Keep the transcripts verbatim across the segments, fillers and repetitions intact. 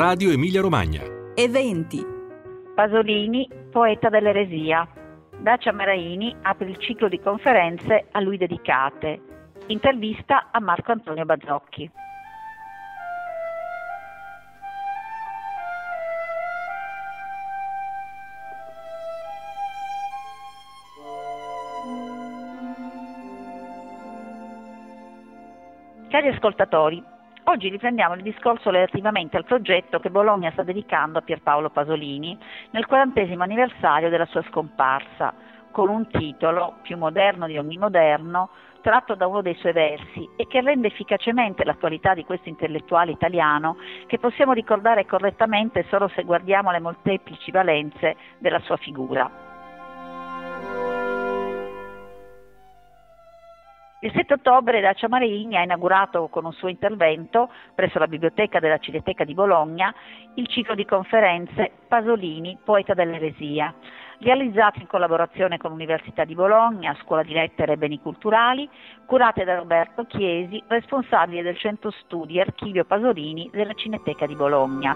Radio Emilia Romagna. Eventi. Pasolini, poeta dell'eresia. Dacia Maraini apre il ciclo di conferenze a lui dedicate. Intervista a Marco Antonio Bazzocchi. Cari ascoltatori, oggi riprendiamo il discorso relativamente al progetto che Bologna sta dedicando a Pierpaolo Pasolini nel quarantesimo anniversario della sua scomparsa, con un titolo più moderno di ogni moderno, tratto da uno dei suoi versi e che rende efficacemente l'attualità di questo intellettuale italiano che possiamo ricordare correttamente solo se guardiamo le molteplici valenze della sua figura. Il sette ottobre Dacia Maraini ha inaugurato con un suo intervento presso la biblioteca della Cineteca di Bologna il ciclo di conferenze Pasolini, poeta dell'eresia, realizzato in collaborazione con l'Università di Bologna, Scuola di Lettere e Beni Culturali, curate da Roberto Chiesi, responsabile del Centro Studi Archivio Pasolini della Cineteca di Bologna.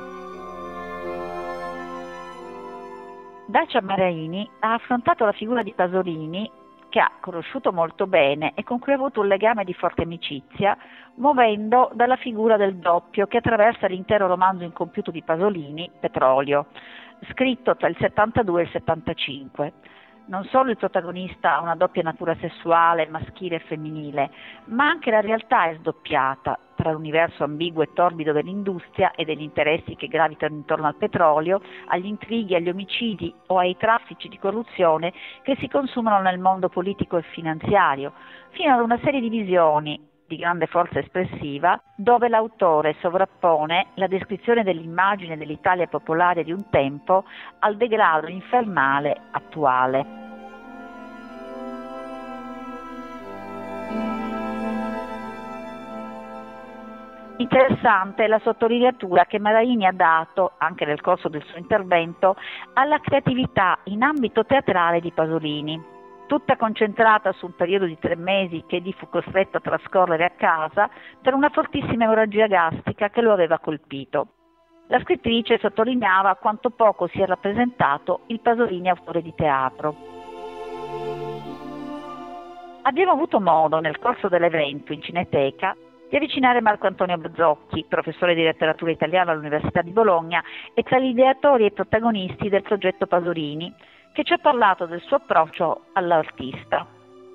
Dacia Maraini ha affrontato la figura di Pasolini, che ha conosciuto molto bene e con cui ha avuto un legame di forte amicizia, muovendo dalla figura del doppio che attraversa l'intero romanzo incompiuto di Pasolini, Petrolio, scritto tra il settantadue e il settantacinque. Non solo il protagonista ha una doppia natura sessuale, maschile e femminile, ma anche la realtà è sdoppiata tra l'universo ambiguo e torbido dell'industria e degli interessi che gravitano intorno al petrolio, agli intrighi, agli omicidi o ai traffici di corruzione che si consumano nel mondo politico e finanziario, fino ad una serie di visioni di grande forza espressiva, dove l'autore sovrappone la descrizione dell'immagine dell'Italia popolare di un tempo al degrado infernale attuale. Interessante è la sottolineatura che Maraini ha dato, anche nel corso del suo intervento, alla creatività in ambito teatrale di Pasolini, tutta concentrata su un periodo di tre mesi che egli fu costretto a trascorrere a casa per una fortissima emorragia gastica che lo aveva colpito. La scrittrice sottolineava quanto poco si è rappresentato il Pasolini autore di teatro. Abbiamo avuto modo, nel corso dell'evento in Cineteca, di avvicinare Marco Antonio Bazzocchi, professore di letteratura italiana all'Università di Bologna e tra gli ideatori e protagonisti del progetto Pasolini, che ci ha parlato del suo approccio all'artista.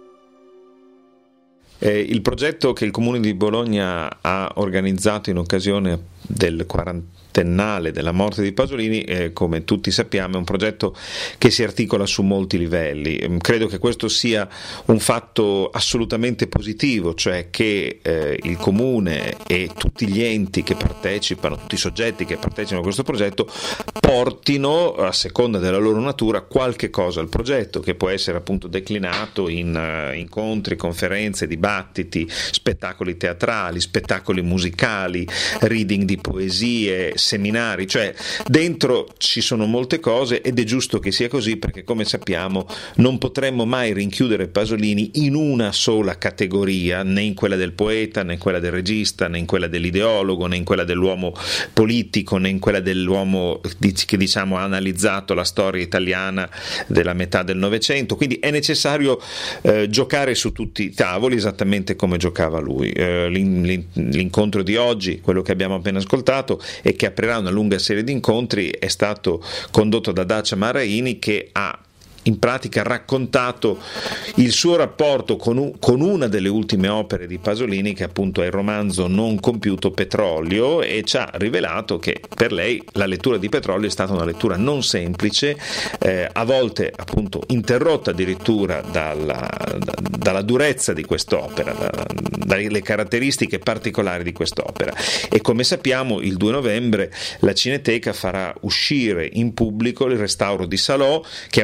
Eh, il progetto che il Comune di Bologna ha organizzato in occasione del quarantennale della morte di Pasolini, eh, come tutti sappiamo, è un progetto che si articola su molti livelli. Credo che questo sia un fatto assolutamente positivo, cioè che eh, il Comune e tutti gli enti che partecipano, tutti i soggetti che partecipano a questo progetto, portino, a seconda della loro natura, qualche cosa al progetto, che può essere appunto declinato in uh, incontri, conferenze, dibattiti, spettacoli teatrali, spettacoli musicali, reading di poesie, seminari, cioè dentro ci sono molte cose ed è giusto che sia così, perché come sappiamo non potremmo mai rinchiudere Pasolini in una sola categoria, né in quella del poeta, né in quella del regista, né in quella dell'ideologo, né in quella dell'uomo politico, né in quella dell'uomo che diciamo ha analizzato la storia italiana della metà del Novecento. Quindi è necessario eh, giocare su tutti i tavoli esattamente come giocava lui. Eh, l'incontro di oggi, quello che abbiamo appena ascoltato e che aprirà una lunga serie di incontri, è stato condotto da Dacia Maraini, che ha in pratica raccontato il suo rapporto con, un, con una delle ultime opere di Pasolini, che appunto è il romanzo non compiuto Petrolio, e ci ha rivelato che per lei la lettura di Petrolio è stata una lettura non semplice, eh, a volte appunto interrotta addirittura dalla, da, dalla durezza di quest'opera, da, dalle caratteristiche particolari di quest'opera. E come sappiamo il due novembre la Cineteca farà uscire in pubblico il restauro di Salò, che è un'altra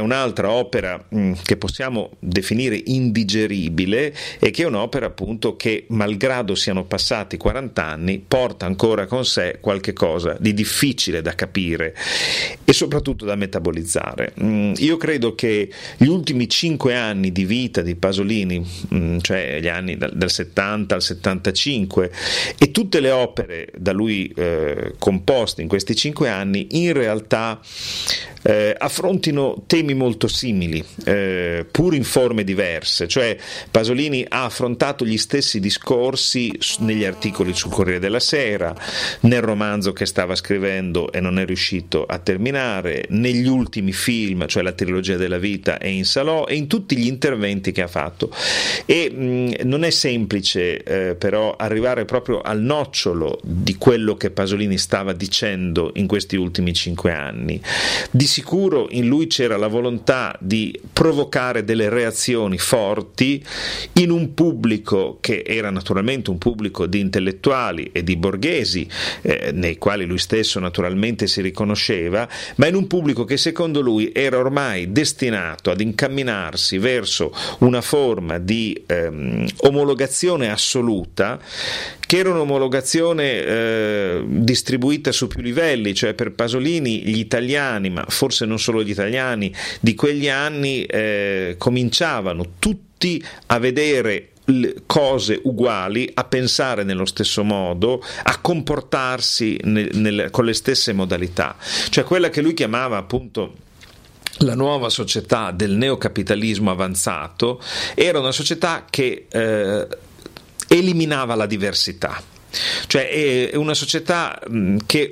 un'altra opera mh, che possiamo definire indigeribile e che è un'opera appunto che, malgrado siano passati quaranta anni, porta ancora con sé qualche cosa di difficile da capire e soprattutto da metabolizzare. Mh, io credo che gli ultimi cinque anni di vita di Pasolini, mh, cioè gli anni dal, dal settanta al settantacinque, e tutte le opere da lui eh, composte in questi cinque anni, in realtà eh, affrontino temi molto simili, eh, pur in forme diverse. Cioè Pasolini ha affrontato gli stessi discorsi negli articoli sul Corriere della Sera, nel romanzo che stava scrivendo e non è riuscito a terminare, negli ultimi film, cioè la trilogia della vita e In Salò, e in tutti gli interventi che ha fatto. E mh, non è semplice eh, però arrivare proprio al nocciolo di quello che Pasolini stava dicendo in questi ultimi cinque anni. Di sicuro in lui c'era la volontà di provocare delle reazioni forti in un pubblico che era naturalmente un pubblico di intellettuali e di borghesi, eh, nei quali lui stesso naturalmente si riconosceva, ma in un pubblico che secondo lui era ormai destinato ad incamminarsi verso una forma di ehm, omologazione assoluta, che era un'omologazione eh, distribuita su più livelli. Cioè per Pasolini gli italiani, ma forse non solo gli italiani, di quegli anni eh, cominciavano tutti a vedere cose uguali, a pensare nello stesso modo, a comportarsi nel, nel, con le stesse modalità. Cioè quella che lui chiamava appunto la nuova società del neocapitalismo avanzato era una società che eh, eliminava la diversità, cioè è una società che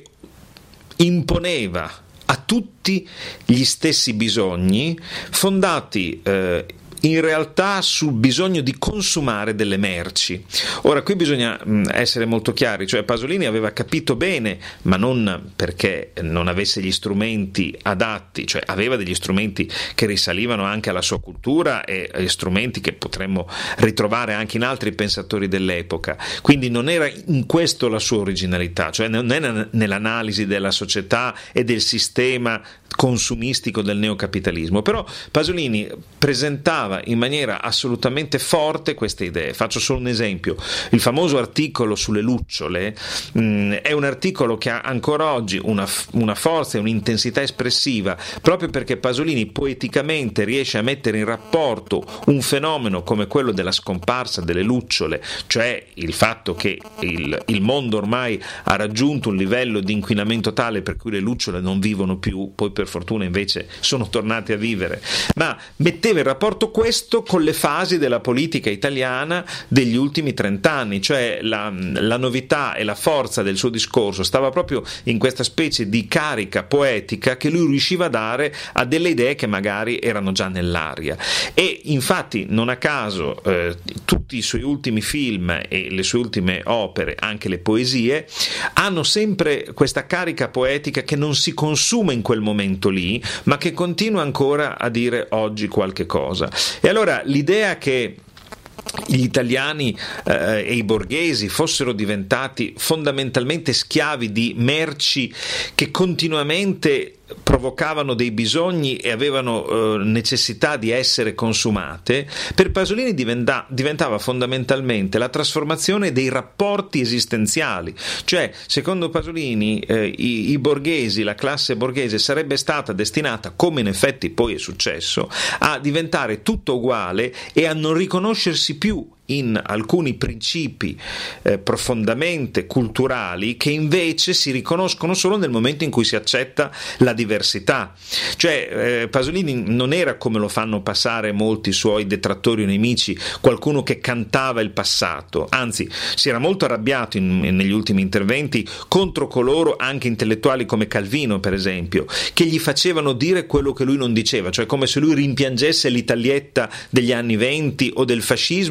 imponeva a tutti gli stessi bisogni, fondati eh, in realtà sul bisogno di consumare delle merci. Ora qui bisogna essere molto chiari, cioè Pasolini aveva capito bene, ma non perché non avesse gli strumenti adatti, cioè aveva degli strumenti che risalivano anche alla sua cultura e strumenti che potremmo ritrovare anche in altri pensatori dell'epoca, quindi non era in questo la sua originalità, cioè non è nell'analisi della società e del sistema consumistico del neocapitalismo, però Pasolini presentava in maniera assolutamente forte queste idee. Faccio solo un esempio: il famoso articolo sulle lucciole mh, è un articolo che ha ancora oggi una, una forza e un'intensità espressiva, proprio perché Pasolini poeticamente riesce a mettere in rapporto un fenomeno come quello della scomparsa delle lucciole, cioè il fatto che il, il mondo ormai ha raggiunto un livello di inquinamento tale per cui le lucciole non vivono più, poi per fortuna invece sono tornati a vivere, ma metteva in rapporto questo con le fasi della politica italiana degli ultimi trent'anni, cioè la, la novità e la forza del suo discorso stava proprio in questa specie di carica poetica che lui riusciva a dare a delle idee che magari erano già nell'aria. E infatti non a caso eh, tutti i suoi ultimi film e le sue ultime opere, anche le poesie, hanno sempre questa carica poetica che non si consuma in quel momento lì, ma che continua ancora a dire oggi qualche cosa. E allora l'idea che gli italiani eh, e i borghesi fossero diventati fondamentalmente schiavi di merci che continuamente provocavano dei bisogni e avevano eh, necessità di essere consumate, per Pasolini diventa, diventava fondamentalmente la trasformazione dei rapporti esistenziali. Cioè, secondo Pasolini, eh, i, i borghesi, la classe borghese sarebbe stata destinata, come in effetti poi è successo, a diventare tutto uguale e a non riconoscersi più in alcuni principi eh, profondamente culturali che invece si riconoscono solo nel momento in cui si accetta la diversità. Cioè eh, Pasolini non era, come lo fanno passare molti suoi detrattori o nemici, qualcuno che cantava il passato, anzi si era molto arrabbiato in, in, negli ultimi interventi contro coloro, anche intellettuali come Calvino per esempio, che gli facevano dire quello che lui non diceva, cioè come se lui rimpiangesse l'Italietta degli anni venti o del fascismo nei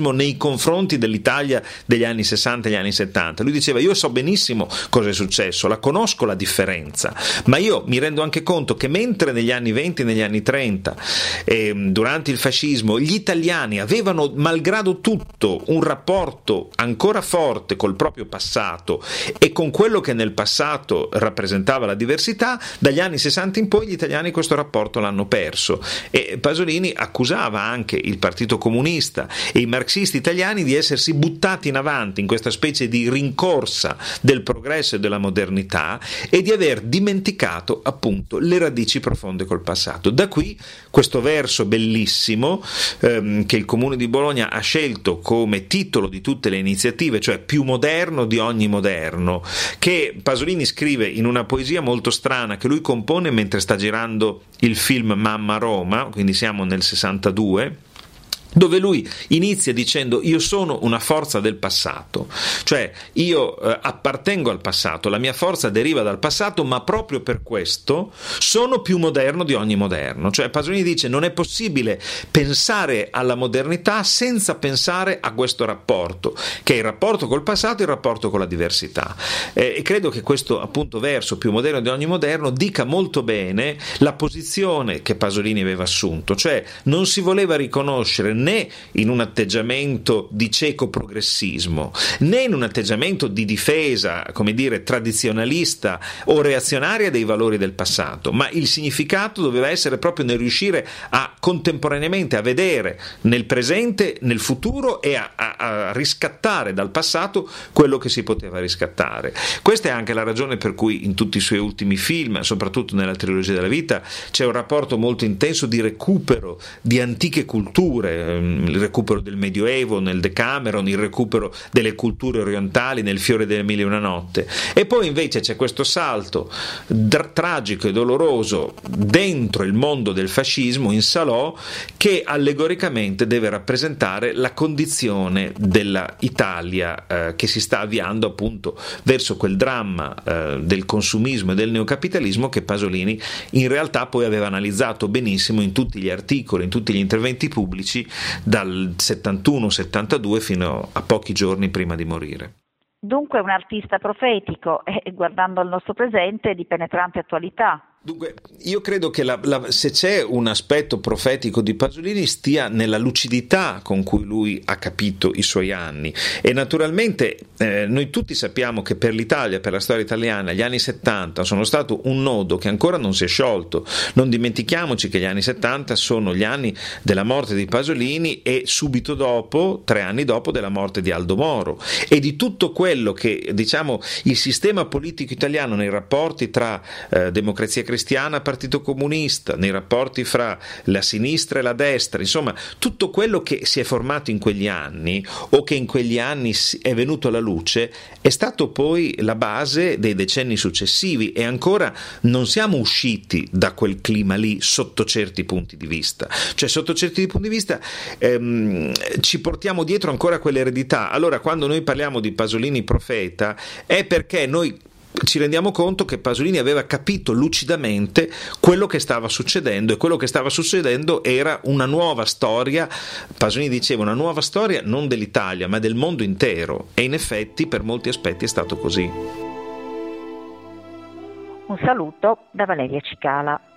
confronti dell'Italia degli anni sessanta e gli anni settanta. Lui diceva: io so benissimo cosa è successo, la conosco la differenza, ma io mi rendo anche conto che mentre negli anni venti e negli anni trenta, eh, durante il fascismo, gli italiani avevano malgrado tutto un rapporto ancora forte col proprio passato e con quello che nel passato rappresentava la diversità, dagli anni sessanta in poi gli italiani questo rapporto l'hanno perso, e Pasolini accusava anche il Partito Comunista e i marxisti italiani di essersi buttati in avanti in questa specie di rincorsa del progresso e della modernità e di aver dimenticato appunto le radici profonde col passato. Da qui questo verso bellissimo ehm, che il Comune di Bologna ha scelto come titolo di tutte le iniziative, cioè più moderno di ogni moderno, che Pasolini scrive in una poesia molto strana che lui compone mentre sta girando il film Mamma Roma, quindi siamo nel sessantadue, dove lui inizia dicendo: io sono una forza del passato, cioè io eh, appartengo al passato, la mia forza deriva dal passato, ma proprio per questo sono più moderno di ogni moderno. Cioè Pasolini dice: non è possibile pensare alla modernità senza pensare a questo rapporto, che è il rapporto col passato e il rapporto con la diversità, eh, e credo che questo appunto verso più moderno di ogni moderno dica molto bene la posizione che Pasolini aveva assunto, cioè non si voleva riconoscere né in un atteggiamento di cieco progressismo, né in un atteggiamento di difesa, come dire, tradizionalista o reazionaria dei valori del passato, ma il significato doveva essere proprio nel riuscire a contemporaneamente a vedere nel presente, nel futuro e a, a, a riscattare dal passato quello che si poteva riscattare. Questa è anche la ragione per cui in tutti i suoi ultimi film, soprattutto nella trilogia della vita, c'è un rapporto molto intenso di recupero di antiche culture, il recupero del Medioevo nel Decameron, il recupero delle culture orientali nel Fiore delle Mille e una notte, e poi invece c'è questo salto dra- tragico e doloroso dentro il mondo del fascismo in Salò, che allegoricamente deve rappresentare la condizione della Italia eh, che si sta avviando appunto verso quel dramma eh, del consumismo e del neocapitalismo che Pasolini in realtà poi aveva analizzato benissimo in tutti gli articoli, in tutti gli interventi pubblici dal settantuno settantadue fino a pochi giorni prima di morire. Dunque un artista profetico e, guardando al nostro presente, di penetrante attualità. Dunque, io credo che la, la, se c'è un aspetto profetico di Pasolini stia nella lucidità con cui lui ha capito i suoi anni, e naturalmente eh, noi tutti sappiamo che per l'Italia, per la storia italiana, gli anni settanta sono stato un nodo che ancora non si è sciolto. Non dimentichiamoci che gli anni settanta sono gli anni della morte di Pasolini e subito dopo, tre anni dopo, della morte di Aldo Moro, e di tutto quello che, diciamo, il sistema politico italiano nei rapporti tra eh, democrazia cristiana, Partito Comunista, nei rapporti fra la sinistra e la destra, insomma tutto quello che si è formato in quegli anni o che in quegli anni è venuto alla luce è stato poi la base dei decenni successivi, e ancora non siamo usciti da quel clima lì sotto certi punti di vista, cioè sotto certi punti di vista ehm, ci portiamo dietro ancora quell'eredità. Allora quando noi parliamo di Pasolini profeta è perché noi ci rendiamo conto che Pasolini aveva capito lucidamente quello che stava succedendo, e quello che stava succedendo era una nuova storia. Pasolini diceva una nuova storia non dell'Italia ma del mondo intero, e in effetti per molti aspetti è stato così. Un saluto da Valeria Cicala.